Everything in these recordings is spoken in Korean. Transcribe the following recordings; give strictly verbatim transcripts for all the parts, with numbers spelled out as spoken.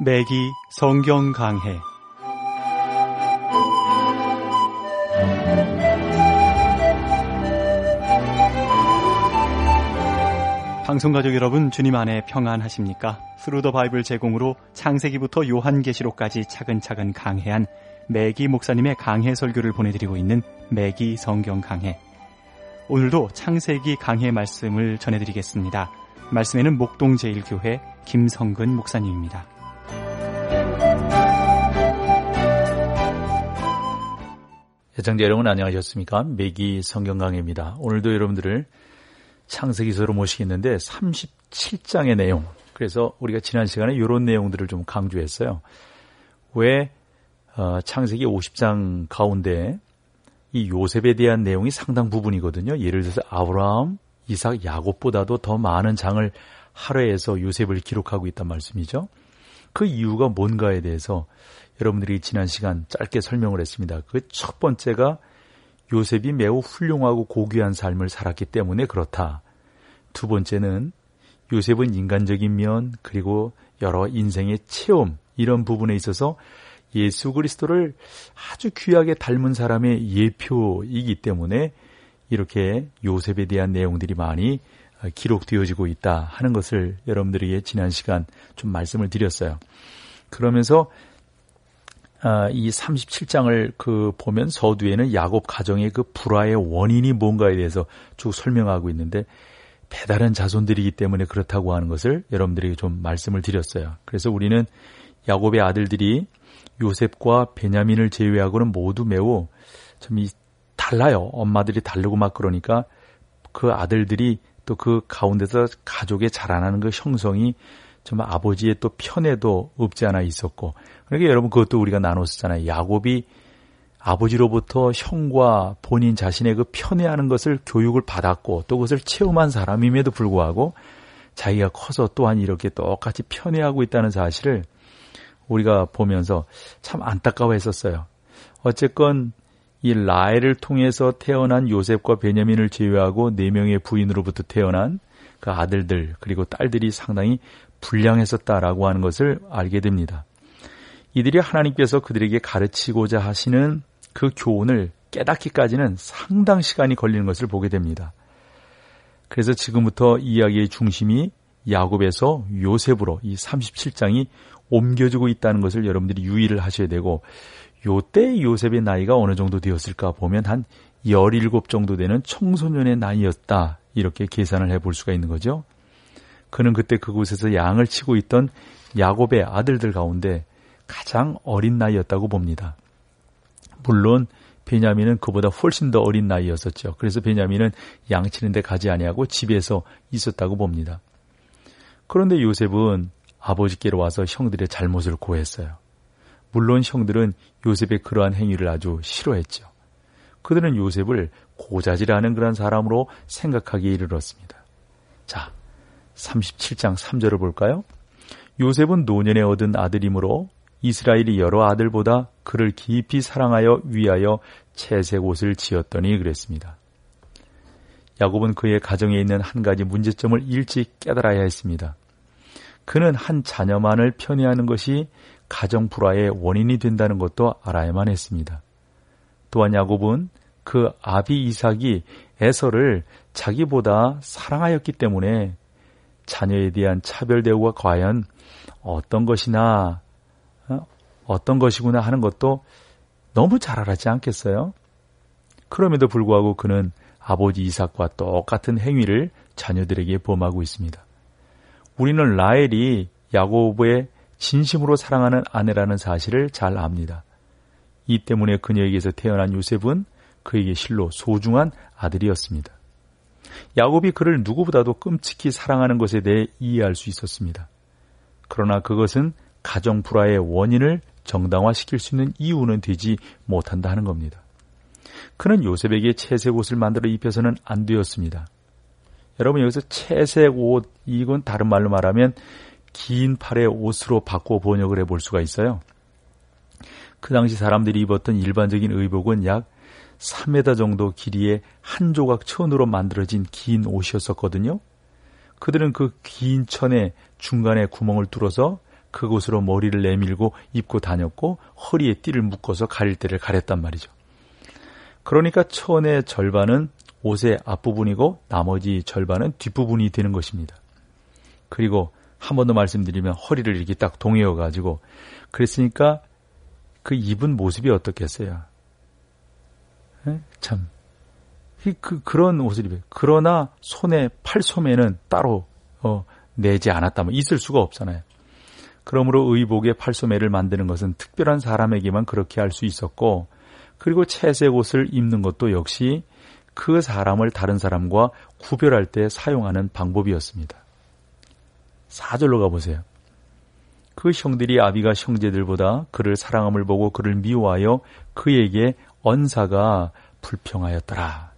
매기 성경 강해. 방송가족 여러분, 주님 안에 평안하십니까? 스루 더 바이블 제공으로 창세기부터 요한계시록까지 차근차근 강해한 매기 목사님의 강해 설교를 보내드리고 있는 매기 성경 강해. 오늘도 창세기 강해 말씀을 전해드리겠습니다. 말씀에는 목동제일교회 김성근 목사님입니다. 애청자 여러분 안녕하셨습니까? 매기 성경 강해입니다. 오늘도 여러분들을 창세기서로 모시겠는데 삼십칠 장의 내용, 그래서 우리가 지난 시간에 이런 내용들을 좀 강조했어요. 왜 어, 창세기 오십 장 가운데 이 요셉에 대한 내용이 상당 부분이거든요. 예를 들어서 아브라함, 이삭, 야곱보다도 더 많은 장을 할애해서 요셉을 기록하고 있단 말씀이죠. 그 이유가 뭔가에 대해서 여러분들이 지난 시간 짧게 설명을 했습니다. 그 첫 번째가 요셉이 매우 훌륭하고 고귀한 삶을 살았기 때문에 그렇다. 두 번째는 요셉은 인간적인 면, 그리고 여러 인생의 체험, 이런 부분에 있어서 예수 그리스도를 아주 귀하게 닮은 사람의 예표이기 때문에 이렇게 요셉에 대한 내용들이 많이 기록되어지고 있다 하는 것을 여러분들에게 지난 시간 좀 말씀을 드렸어요. 그러면서 이 삼십칠 장을 그 보면 서두에는 야곱 가정의 그 불화의 원인이 뭔가에 대해서 쭉 설명하고 있는데, 배다른 자손들이기 때문에 그렇다고 하는 것을 여러분들에게 좀 말씀을 드렸어요. 그래서 우리는 야곱의 아들들이 요셉과 베냐민을 제외하고는 모두 매우 좀 이 달라요. 엄마들이 다르고 막 그러니까 그 아들들이 또 그 가운데서 가족의 자라나는 그 형성이 정말 아버지의 또 편에도 없지 않아 있었고, 그러니까 여러분 그것도 우리가 나눴었잖아요. 야곱이 아버지로부터 형과 본인 자신의 그 편애하는 것을 교육을 받았고 또 그것을 체험한 사람임에도 불구하고 자기가 커서 또한 이렇게 똑같이 편애하고 있다는 사실을 우리가 보면서 참 안타까워했었어요. 어쨌건 이 라헬을 통해서 태어난 요셉과 베냐민을 제외하고 네 명의 부인으로부터 태어난 그 아들들 그리고 딸들이 상당히 불량했었다라고 하는 것을 알게 됩니다. 이들이 하나님께서 그들에게 가르치고자 하시는 그 교훈을 깨닫기까지는 상당 시간이 걸리는 것을 보게 됩니다. 그래서 지금부터 이야기의 중심이 야곱에서 요셉으로 이 삼십칠 장이 옮겨지고 있다는 것을 여러분들이 유의를 하셔야 되고, 요때 요셉의 나이가 어느 정도 되었을까 보면 한 열일곱 정도 되는 청소년의 나이였다, 이렇게 계산을 해볼 수가 있는 거죠. 그는 그때 그곳에서 양을 치고 있던 야곱의 아들들 가운데 가장 어린 나이였다고 봅니다. 물론 베냐민은 그보다 훨씬 더 어린 나이였었죠. 그래서 베냐민은 양 치는 데 가지 아니하고 집에서 있었다고 봅니다. 그런데 요셉은 아버지께로 와서 형들의 잘못을 고했어요. 물론 형들은 요셉의 그러한 행위를 아주 싫어했죠. 그들은 요셉을 고자질하는 그런 사람으로 생각하기에 이르렀습니다. 자, 삼십칠 장 삼 절을 볼까요? 요셉은 노년에 얻은 아들이므로 이스라엘이 여러 아들보다 그를 깊이 사랑하여 위하여 채색 옷을 지었더니 그랬습니다. 야곱은 그의 가정에 있는 한 가지 문제점을 일찍 깨달아야 했습니다. 그는 한 자녀만을 편애하는 것이 가정 불화의 원인이 된다는 것도 알아야만 했습니다. 또한 야곱은 그 아비 이삭이 에서를 자기보다 사랑하였기 때문에 자녀에 대한 차별 대우가 과연 어떤 것이나 어떤 것이구나 하는 것도 너무 잘 알았지 않겠어요? 그럼에도 불구하고 그는 아버지 이삭과 똑같은 행위를 자녀들에게 범하고 있습니다. 우리는 라헬이 야곱의 진심으로 사랑하는 아내라는 사실을 잘 압니다. 이 때문에 그녀에게서 태어난 요셉은 그에게 실로 소중한 아들이었습니다. 야곱이 그를 누구보다도 끔찍히 사랑하는 것에 대해 이해할 수 있었습니다. 그러나 그것은 가정 불화의 원인을 정당화시킬 수 있는 이유는 되지 못한다 하는 겁니다. 그는 요셉에게 채색 옷을 만들어 입혀서는 안 되었습니다. 여러분 여기서 채색 옷, 이건 다른 말로 말하면 긴 팔의 옷으로 바꿔 번역을 해볼 수가 있어요. 그 당시 사람들이 입었던 일반적인 의복은 약 삼 미터 정도 길이의 한 조각 천으로 만들어진 긴 옷이었었거든요. 그들은 그 긴 천에 중간에 구멍을 뚫어서 그곳으로 머리를 내밀고 입고 다녔고 허리에 띠를 묶어서 가릴 때를 가렸단 말이죠. 그러니까 천의 절반은 옷의 앞부분이고 나머지 절반은 뒷부분이 되는 것입니다. 그리고 한 번 더 말씀드리면 허리를 이렇게 딱 동여가지고 그랬으니까 그 입은 모습이 어떻겠어요? 에? 참. 그, 그런 옷을 입어요. 그러나 손에 팔소매는 따로 어, 내지 않았다면 있을 수가 없잖아요. 그러므로 의복의 팔소매를 만드는 것은 특별한 사람에게만 그렇게 할 수 있었고 그리고 채색 옷을 입는 것도 역시 그 사람을 다른 사람과 구별할 때 사용하는 방법이었습니다. 사 절로 가보세요. 그 형들이 아비가 형제들보다 그를 사랑함을 보고 그를 미워하여 그에게 언사가 불평하였더라.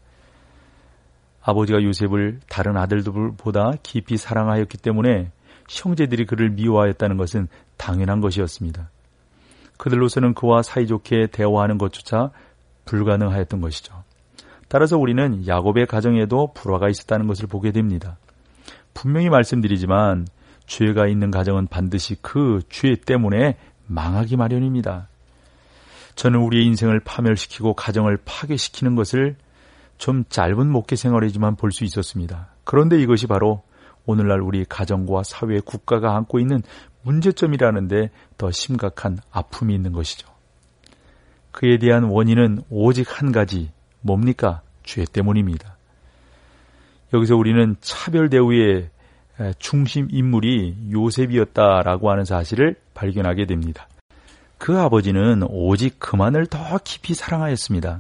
아버지가 요셉을 다른 아들들보다 깊이 사랑하였기 때문에 형제들이 그를 미워하였다는 것은 당연한 것이었습니다. 그들로서는 그와 사이좋게 대화하는 것조차 불가능하였던 것이죠. 따라서 우리는 야곱의 가정에도 불화가 있었다는 것을 보게 됩니다. 분명히 말씀드리지만 죄가 있는 가정은 반드시 그 죄 때문에 망하기 마련입니다. 저는 우리의 인생을 파멸시키고 가정을 파괴시키는 것을 좀 짧은 목회 생활이지만 볼 수 있었습니다. 그런데 이것이 바로 오늘날 우리 가정과 사회, 국가가 안고 있는 문제점이라는데 더 심각한 아픔이 있는 것이죠. 그에 대한 원인은 오직 한 가지, 뭡니까? 죄 때문입니다. 여기서 우리는 차별 대우의 중심 인물이 요셉이었다라고 하는 사실을 발견하게 됩니다. 그 아버지는 오직 그만을 더 깊이 사랑하였습니다.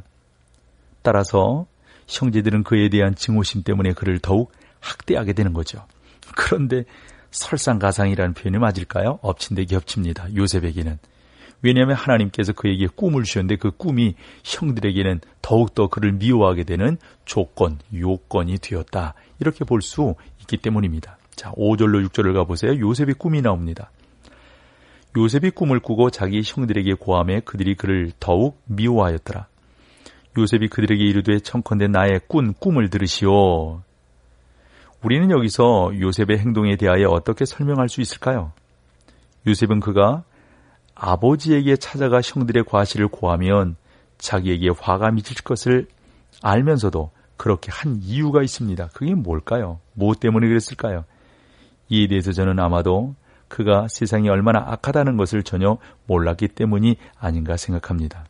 따라서 형제들은 그에 대한 증오심 때문에 그를 더욱 학대하게 되는 거죠. 그런데 설상가상이라는 표현이 맞을까요? 엎친 데 겹칩니다. 요셉에게는. 왜냐하면 하나님께서 그에게 꿈을 주셨는데 그 꿈이 형들에게는 더욱더 그를 미워하게 되는 조건, 요건이 되었다. 이렇게 볼 수 있기 때문입니다. 자, 오 절로 육 절을 가보세요. 요셉의 꿈이 나옵니다. 요셉이 꿈을 꾸고 자기 형들에게 고함해 그들이 그를 더욱 미워하였더라. 요셉이 그들에게 이르되 청컨대 나의 꾼 꿈을 들으시오. 우리는 여기서 요셉의 행동에 대하여 어떻게 설명할 수 있을까요? 요셉은 그가 아버지에게 찾아가 형들의 과실을 고하면 자기에게 화가 미칠 것을 알면서도 그렇게 한 이유가 있습니다. 그게 뭘까요? 무엇 때문에 그랬을까요? 이에 대해서 저는 아마도 그가 세상이 얼마나 악하다는 것을 전혀 몰랐기 때문이 아닌가 생각합니다.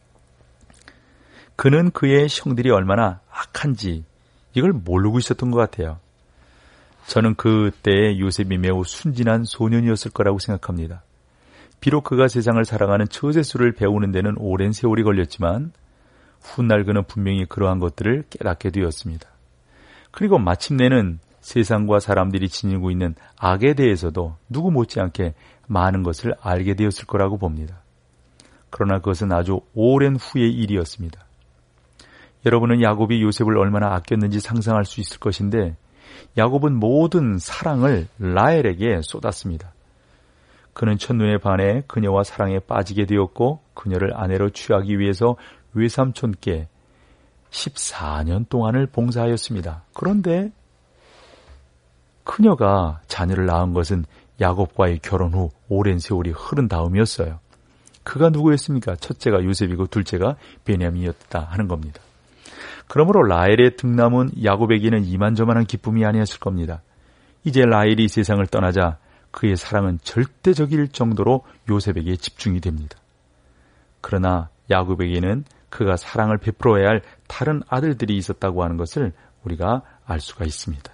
그는 그의 형들이 얼마나 악한지 이걸 모르고 있었던 것 같아요. 저는 그때 요셉이 매우 순진한 소년이었을 거라고 생각합니다. 비록 그가 세상을 살아가는 처세술을 배우는 데는 오랜 세월이 걸렸지만 훗날 그는 분명히 그러한 것들을 깨닫게 되었습니다. 그리고 마침내는 세상과 사람들이 지니고 있는 악에 대해서도 누구 못지않게 많은 것을 알게 되었을 거라고 봅니다. 그러나 그것은 아주 오랜 후의 일이었습니다. 여러분은 야곱이 요셉을 얼마나 아꼈는지 상상할 수 있을 것인데 야곱은 모든 사랑을 라헬에게 쏟았습니다. 그는 첫눈에 반해 그녀와 사랑에 빠지게 되었고 그녀를 아내로 취하기 위해서 외삼촌께 십사 년 동안을 봉사하였습니다. 그런데 그녀가 자녀를 낳은 것은 야곱과의 결혼 후 오랜 세월이 흐른 다음이었어요. 그가 누구였습니까? 첫째가 요셉이고 둘째가 베냐민이었다 하는 겁니다. 그러므로 라헬의 등남은 야곱에게는 이만저만한 기쁨이 아니었을 겁니다. 이제 라헬이 세상을 떠나자 그의 사랑은 절대적일 정도로 요셉에게 집중이 됩니다. 그러나 야곱에게는 그가 사랑을 베풀어야 할 다른 아들들이 있었다고 하는 것을 우리가 알 수가 있습니다.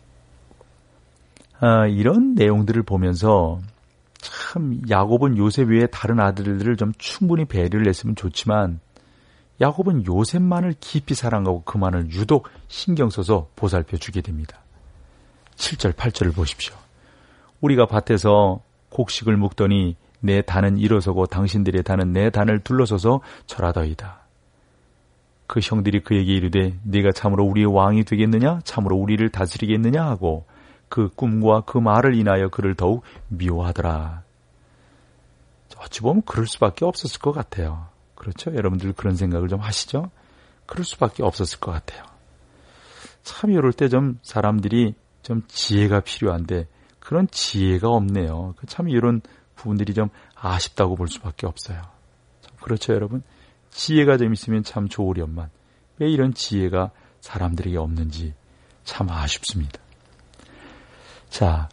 아, 이런 내용들을 보면서 참 야곱은 요셉 외에 다른 아들들을 좀 충분히 배려를 했으면 좋지만 야곱은 요셉만을 깊이 사랑하고 그만을 유독 신경 써서 보살펴 주게 됩니다. 칠 절, 팔 절을 보십시오. 우리가 밭에서 곡식을 묵더니 내 단은 일어서고 당신들의 단은 내 단을 둘러서서 절하더이다. 그 형들이 그에게 이르되 네가 참으로 우리의 왕이 되겠느냐? 참으로 우리를 다스리겠느냐? 하고 그 꿈과 그 말을 인하여 그를 더욱 미워하더라. 어찌 보면 그럴 수밖에 없었을 것 같아요. 그렇죠? 여러분들 그런 생각을 좀 하시죠? 그럴 수밖에 없었을 것 같아요. 참 이럴 때 좀 사람들이 좀 지혜가 필요한데 그런 지혜가 없네요. 참 이런 부분들이 좀 아쉽다고 볼 수밖에 없어요. 그렇죠, 여러분? 지혜가 좀 있으면 참 좋으련만 왜 이런 지혜가 사람들에게 없는지 참 아쉽습니다. 자,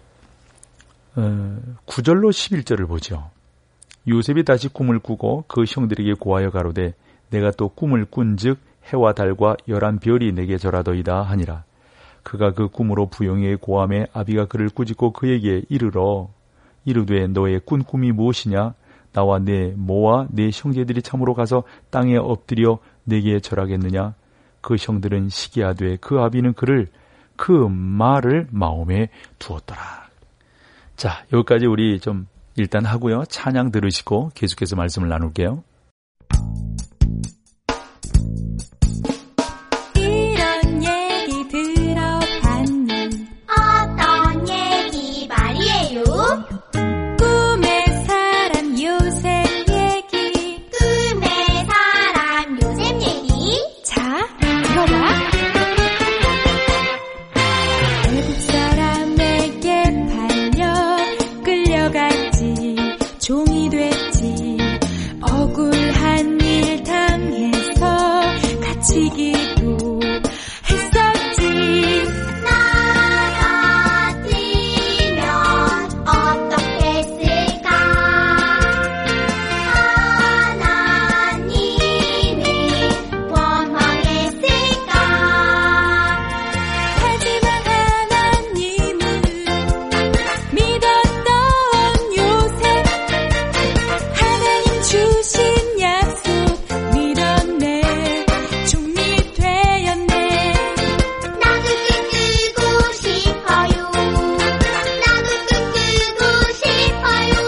어, 구 절로 십일 절을 보죠. 요셉이 다시 꿈을 꾸고 그 형들에게 고하여 가로되 내가 또 꿈을 꾼즉 해와 달과 열한 별이 내게 절하더이다 하니라. 그가 그 꿈으로 부영이의 고함에 아비가 그를 꾸짖고 그에게 이르러 이르되 너의 꾼 꿈이 무엇이냐? 나와 내 모와 내 형제들이 참으로 가서 땅에 엎드려 내게 절하겠느냐? 그 형들은 시기하되 그 아비는 그를 그 말을 마음에 두었더라. 자, 여기까지 우리 좀 일단 하고요. 찬양 들으시고 계속해서 말씀을 나눌게요. 이런 얘기 들어봤니? 어떤 얘기 말이에요? 꿈의 사람 요셉 얘기. 꿈의 사람 요셉 얘기? 자, 들어봐. 외국 사람에게 팔려 끌려갔지. 종이 됐지. 억울한 일 당해서 갇히기도 했었지. 나 같으면 어떻게 했을까? 하나님을 원망했을까? 하지만 하나님을 믿었던 요셉. 하나님 주신 약속 믿었네. 종이 되었네. 나도 꿈꾸고 싶어요. 나도 꿈꾸고 싶어요.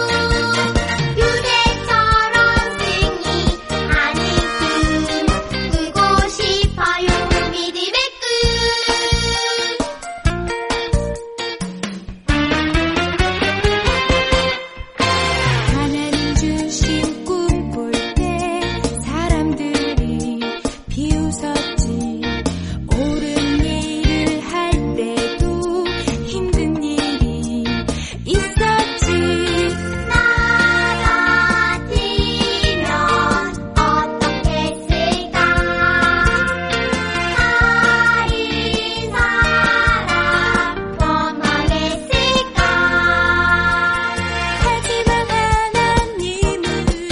요셉처럼 승리하는 꿈 꾸고 싶어요. 믿음의 꿈. 하나님 주신 꿈 꿀 때 사람들이 비웃었지. 옳은 일을 할 때도 힘든 일이 있었지. 나 같으면 어떻게 했을까? 다른 사람 원망했을까? 하지만 하나님을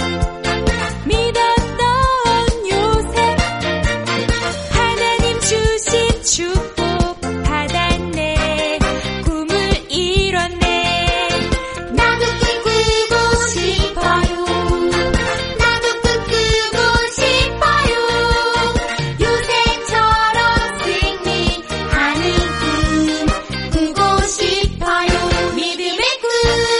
믿었던 요셉. 하나님 주신 축복 받았네. 꿈을 이뤘네. 나도 꿈꾸고 싶어요. 나도 꿈꾸고 싶어요. 요셉처럼 승리하는 꿈 꾸고 싶어요. 믿음의 꿈.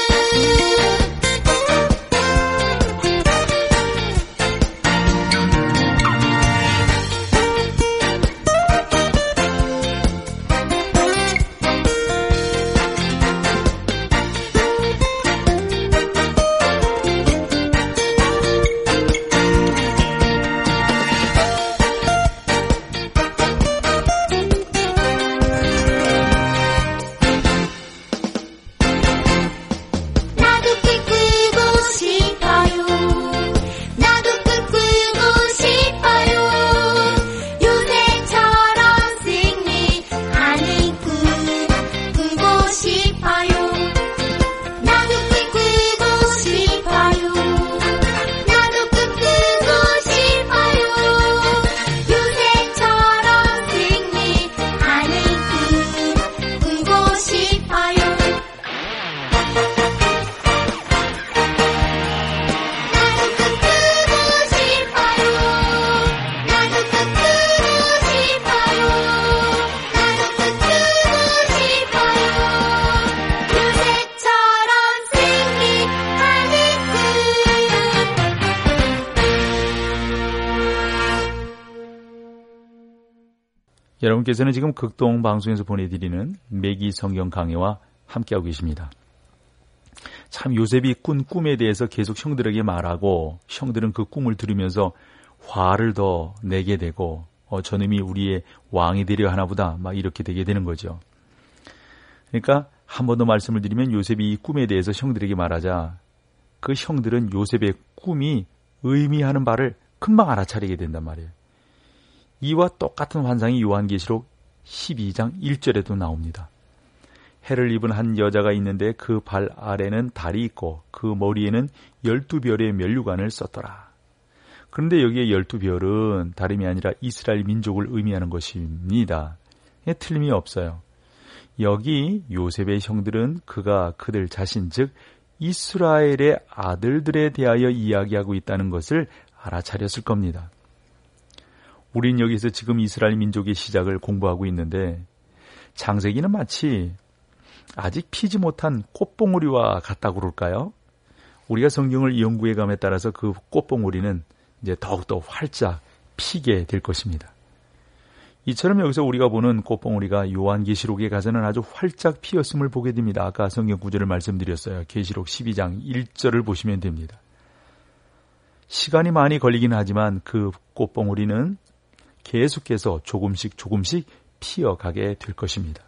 나도 꿈꾸고 싶어요. 나도 꿈꾸고 싶어요. 요셉처럼 승리하는 꿈 꾸고 싶어요. 나도 꿈꾸고 싶어요. 나도 꿈꾸고 싶어요. 요셉처럼 승리하는 꿈 꾸고 싶어요. 나도 꿈꾸고 싶어요. 나도 꿈꾸고 싶어요. 요셉처럼 승리하는 여러분께서는 지금 극동 방송에서 보내드리는 매기 성경 강해와 함께하고 계십니다. 참 요셉이 꾼 꿈에 대해서 계속 형들에게 말하고 형들은 그 꿈을 들으면서 화를 더 내게 되고 어, 저놈이 우리의 왕이 되려 하나보다 막 이렇게 되게 되는 거죠. 그러니까 한 번 더 말씀을 드리면 요셉이 이 꿈에 대해서 형들에게 말하자 그 형들은 요셉의 꿈이 의미하는 바를 금방 알아차리게 된단 말이에요. 이와 똑같은 환상이 요한계시록 십이 장 일 절에도 나옵니다. 해를 입은 한 여자가 있는데 그 발 아래는 달이 있고 그 머리에는 열두 별의 면류관을 썼더라. 그런데 여기에 열두 별은 다름이 아니라 이스라엘 민족을 의미하는 것입니다. 틀림이 없어요. 여기 요셉의 형들은 그가 그들 자신 즉 이스라엘의 아들들에 대하여 이야기하고 있다는 것을 알아차렸을 겁니다. 우린 여기서 지금 이스라엘 민족의 시작을 공부하고 있는데 창세기는 마치 아직 피지 못한 꽃봉오리와 같다고 그럴까요? 우리가 성경을 연구해감에 따라서 그 꽃봉오리는 이제 더욱더 활짝 피게 될 것입니다. 이처럼 여기서 우리가 보는 꽃봉오리가 요한계시록에 가서는 아주 활짝 피었음을 보게 됩니다. 아까 성경 구절을 말씀드렸어요. 계시록 십이 장 일 절을 보시면 됩니다. 시간이 많이 걸리긴 하지만 그 꽃봉오리는 계속해서 조금씩 조금씩 피어가게 될 것입니다.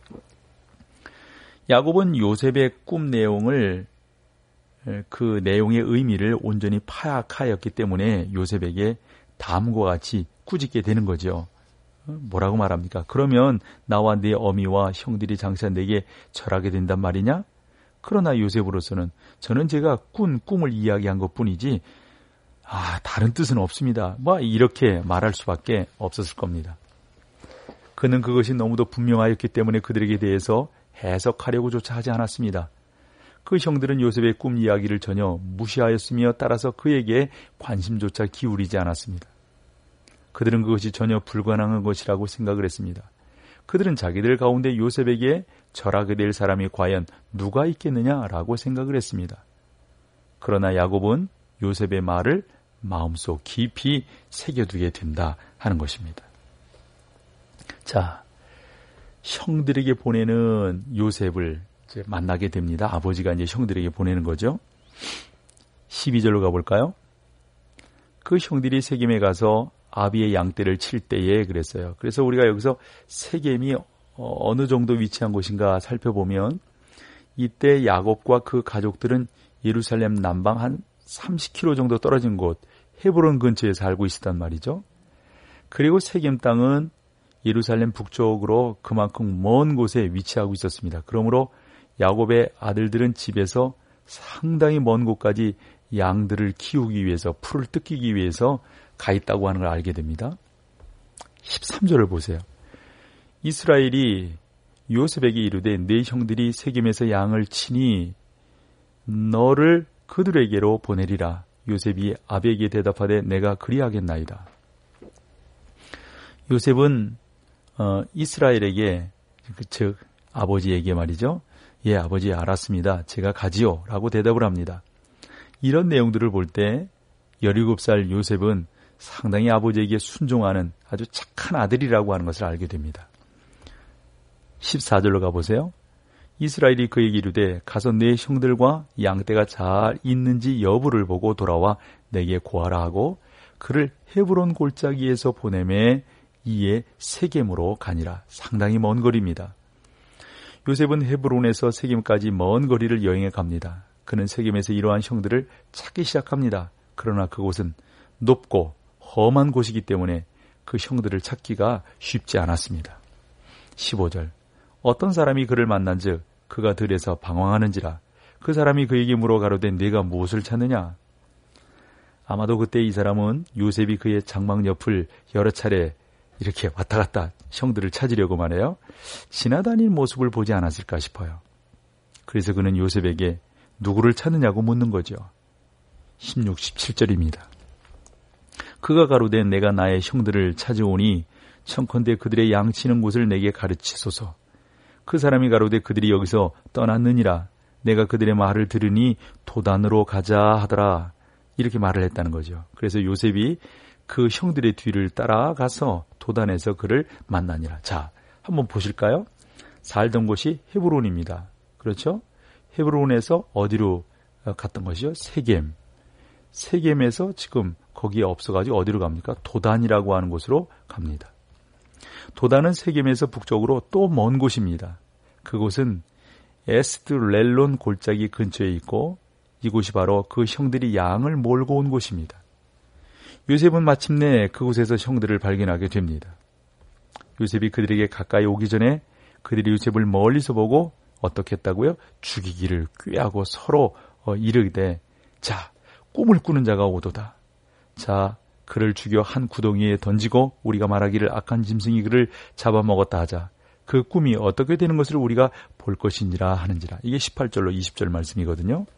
야곱은 요셉의 꿈 내용을 그 내용의 의미를 온전히 파악하였기 때문에 요셉에게 다음과 같이 꾸짖게 되는 거죠. 뭐라고 말합니까? 그러면 나와 네 어미와 형들이 장차 내게 절하게 된단 말이냐? 그러나 요셉으로서는 저는 제가 꾼 꿈을 이야기한 것뿐이지 아 다른 뜻은 없습니다. 뭐 이렇게 말할 수밖에 없었을 겁니다. 그는 그것이 너무도 분명하였기 때문에 그들에게 대해서 해석하려고조차 하지 않았습니다. 그 형들은 요셉의 꿈 이야기를 전혀 무시하였으며 따라서 그에게 관심조차 기울이지 않았습니다. 그들은 그것이 전혀 불가능한 것이라고 생각을 했습니다. 그들은 자기들 가운데 요셉에게 절하게 될 사람이 과연 누가 있겠느냐라고 생각을 했습니다. 그러나 야곱은 요셉의 말을 마음속 깊이 새겨두게 된다 하는 것입니다. 자, 형들에게 보내는 요셉을 이제 만나게 됩니다. 아버지가 이제 형들에게 보내는 거죠. 십이 절로 가볼까요? 그 형들이 세겜에 가서 아비의 양떼를 칠 때에 그랬어요. 그래서 우리가 여기서 세겜이 어느 정도 위치한 곳인가 살펴보면 이때 야곱과 그 가족들은 예루살렘 남방 한 삼십 킬로미터 정도 떨어진 곳 헤브론 근처에 살고 있었단 말이죠. 그리고 세겜 땅은 예루살렘 북쪽으로 그만큼 먼 곳에 위치하고 있었습니다. 그러므로 야곱의 아들들은 집에서 상당히 먼 곳까지 양들을 키우기 위해서 풀을 뜯기기 위해서 가 있다고 하는 걸 알게 됩니다. 십삼 절을 보세요. 이스라엘이 요셉에게 이르되 네 형들이 세겜에서 양을 치니 너를 그들에게로 보내리라. 요셉이 아비에게 대답하되 내가 그리하겠나이다. 요셉은 어, 이스라엘에게 즉 아버지에게 말이죠. 예, 아버지 알았습니다. 제가 가지요. 라고 대답을 합니다. 이런 내용들을 볼 때 열일곱 살 요셉은 상당히 아버지에게 순종하는 아주 착한 아들이라고 하는 것을 알게 됩니다. 십사 절로 가보세요. 이스라엘이 그에게 이르되 가서 네 형들과 양떼가 잘 있는지 여부를 보고 돌아와 내게 고하라 하고 그를 헤브론 골짜기에서 보내매 이에 세겜으로 가니라. 상당히 먼 거리입니다. 요셉은 헤브론에서 세겜까지 먼 거리를 여행해 갑니다. 그는 세겜에서 이러한 형들을 찾기 시작합니다. 그러나 그곳은 높고 험한 곳이기 때문에 그 형들을 찾기가 쉽지 않았습니다. 십오 절 어떤 사람이 그를 만난즉 그가 들에서 방황하는지라. 그 사람이 그에게 물어 가로되 네가 무엇을 찾느냐. 아마도 그때 이 사람은 요셉이 그의 장막 옆을 여러 차례 이렇게 왔다 갔다 형들을 찾으려고만 해요. 지나다니는 모습을 보지 않았을까 싶어요. 그래서 그는 요셉에게 누구를 찾느냐고 묻는 거죠. 십육, 십칠 절입니다. 그가 가로되 내가 나의 형들을 찾아오니 청컨대 그들의 양치는 곳을 내게 가르치소서. 그 사람이 가로되 그들이 여기서 떠났느니라. 내가 그들의 말을 들으니 도단으로 가자 하더라. 이렇게 말을 했다는 거죠. 그래서 요셉이 그 형들의 뒤를 따라가서 도단에서 그를 만나니라. 자, 한번 보실까요? 살던 곳이 헤브론입니다. 그렇죠? 헤브론에서 어디로 갔던 것이죠? 세겜. 세겜에서 지금 거기에 없어가지고 어디로 갑니까? 도단이라고 하는 곳으로 갑니다. 도단은 세겜에서 북쪽으로 또 먼 곳입니다. 그곳은 에스드렐론 골짜기 근처에 있고 이곳이 바로 그 형들이 양을 몰고 온 곳입니다. 요셉은 마침내 그곳에서 형들을 발견하게 됩니다. 요셉이 그들에게 가까이 오기 전에 그들이 요셉을 멀리서 보고 어떻게 했다고요? 죽이기를 꾀하고 서로 어, 이르되 자, 꿈을 꾸는 자가 오도다. 자, 그를 죽여 한 구덩이에 던지고 우리가 말하기를 악한 짐승이 그를 잡아먹었다 하자. 그 꿈이 어떻게 되는 것을 우리가 볼 것인지라 하는지라. 이게 십팔 절로 이십 절 말씀이거든요.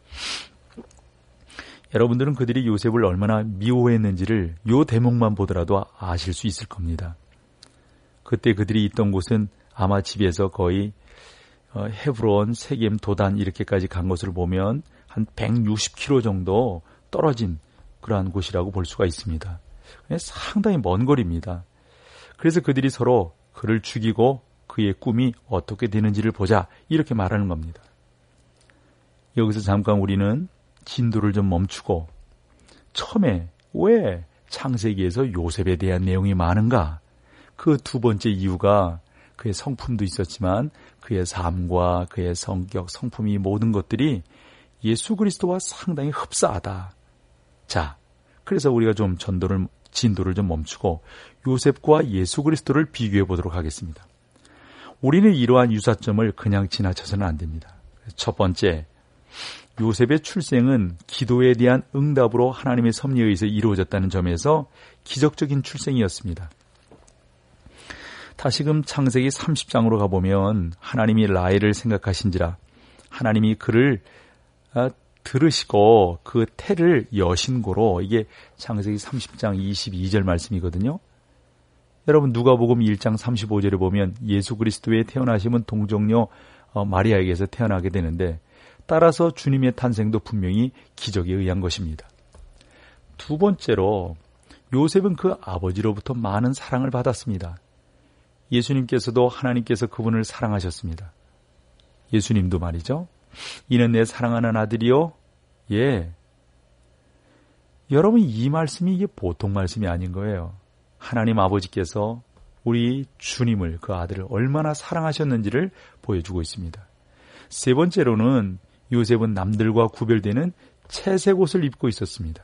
여러분들은 그들이 요셉을 얼마나 미워했는지를 요 대목만 보더라도 아실 수 있을 겁니다. 그때 그들이 있던 곳은 아마 집에서 거의 헤브론, 세겜, 도단 이렇게까지 간 것을 보면 한 백육십 킬로미터 정도 떨어진 그러한 곳이라고 볼 수가 있습니다. 상당히 먼 거리입니다. 그래서 그들이 서로 그를 죽이고 그의 꿈이 어떻게 되는지를 보자 이렇게 말하는 겁니다. 여기서 잠깐 우리는 진도를 좀 멈추고 처음에 왜 창세기에서 요셉에 대한 내용이 많은가? 그 두 번째 이유가 그의 성품도 있었지만 그의 삶과 그의 성격, 성품이 모든 것들이 예수 그리스도와 상당히 흡사하다. 자, 그래서 우리가 좀 전도를, 진도를 좀 멈추고 요셉과 예수 그리스도를 비교해 보도록 하겠습니다. 우리는 이러한 유사점을 그냥 지나쳐서는 안 됩니다. 첫 번째, 요셉의 출생은 기도에 대한 응답으로 하나님의 섭리에 의해서 이루어졌다는 점에서 기적적인 출생이었습니다. 다시금 창세기 삼십 장으로 가보면 하나님이 라헬을 생각하신지라 하나님이 그를 들으시고 그 태를 여신고로, 이게 창세기 삼십 장 이십이 절 말씀이거든요. 여러분 누가복음 일 장 삼십오 절에 보면 예수 그리스도의 태어나심은 동정녀 마리아에게서 태어나게 되는데 따라서 주님의 탄생도 분명히 기적에 의한 것입니다. 두 번째로 요셉은 그 아버지로부터 많은 사랑을 받았습니다. 예수님께서도 하나님께서 그분을 사랑하셨습니다. 예수님도 말이죠. 이는 내 사랑하는 아들이요. 예. 여러분 이 말씀이 이게 보통 말씀이 아닌 거예요. 하나님 아버지께서 우리 주님을, 그 아들을 얼마나 사랑하셨는지를 보여주고 있습니다. 세 번째로는 요셉은 남들과 구별되는 채색 옷을 입고 있었습니다.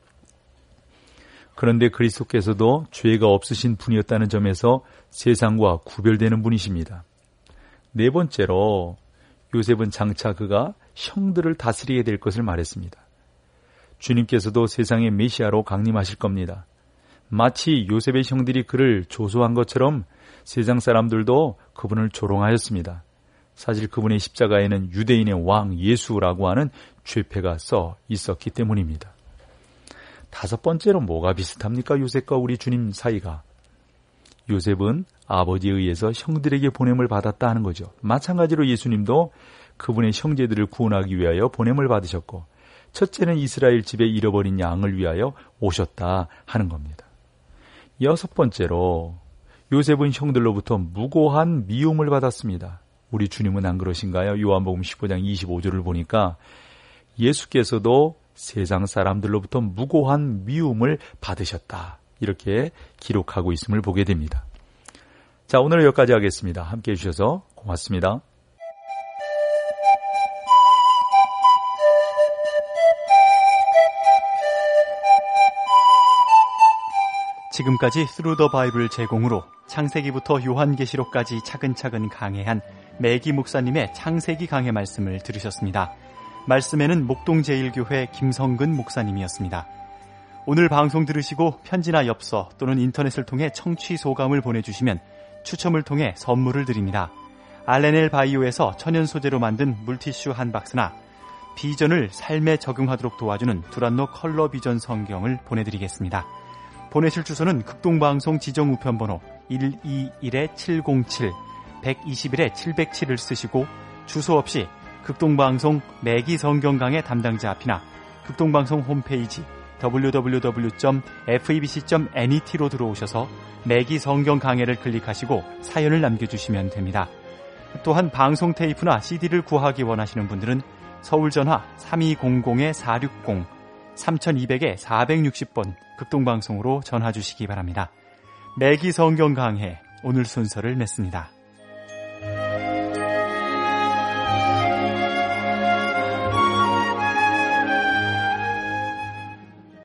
그런데 그리스도께서도 죄가 없으신 분이었다는 점에서 세상과 구별되는 분이십니다. 네 번째로 요셉은 장차 그가 형들을 다스리게 될 것을 말했습니다. 주님께서도 세상의 메시아로 강림하실 겁니다. 마치 요셉의 형들이 그를 조소한 것처럼 세상 사람들도 그분을 조롱하였습니다. 사실 그분의 십자가에는 유대인의 왕 예수라고 하는 죄패가 써 있었기 때문입니다. 다섯 번째로 뭐가 비슷합니까? 요셉과 우리 주님 사이가. 요셉은 아버지에 의해서 형들에게 보냄을 받았다 하는 거죠. 마찬가지로 예수님도 그분의 형제들을 구원하기 위하여 보냄을 받으셨고, 첫째는 이스라엘 집에 잃어버린 양을 위하여 오셨다 하는 겁니다. 여섯 번째로 요셉은 형들로부터 무고한 미움을 받았습니다. 우리 주님은 안 그러신가요? 요한복음 십오 장 이십오 절을 보니까 예수께서도 세상 사람들로부터 무고한 미움을 받으셨다, 이렇게 기록하고 있음을 보게 됩니다. 자, 오늘 여기까지 하겠습니다. 함께해 주셔서 고맙습니다. 지금까지 Through the Bible 제공으로 창세기부터 요한계시록까지 차근차근 강해한 매기 목사님의 창세기 강해 말씀을 들으셨습니다. 말씀에는 목동제일교회 김성근 목사님이었습니다. 오늘 방송 들으시고 편지나 엽서 또는 인터넷을 통해 청취 소감을 보내주시면 추첨을 통해 선물을 드립니다. 알엔엘 바이오에서 천연 소재로 만든 물티슈 한 박스나 비전을 삶에 적용하도록 도와주는 두란노 컬러 비전 성경을 보내드리겠습니다. 보내실 주소는 극동방송 지정우편번호 일이일 칠공칠 백이십일 칠공칠을 쓰시고 주소 없이 극동방송 매기 성경강의 담당자 앞이나 극동방송 홈페이지 더블유 더블유 더블유 점 에프이비씨 점 net로 들어오셔서 매기 성경 강해를 클릭하시고 사연을 남겨주시면 됩니다. 또한 방송 테이프나 씨디를 구하기 원하시는 분들은 서울전화 삼이공공 사육공 삼이공 공 사육십 번 극동방송으로 전화 주시기 바랍니다. 매기 성경 강해 오늘 순서를 맺습니다.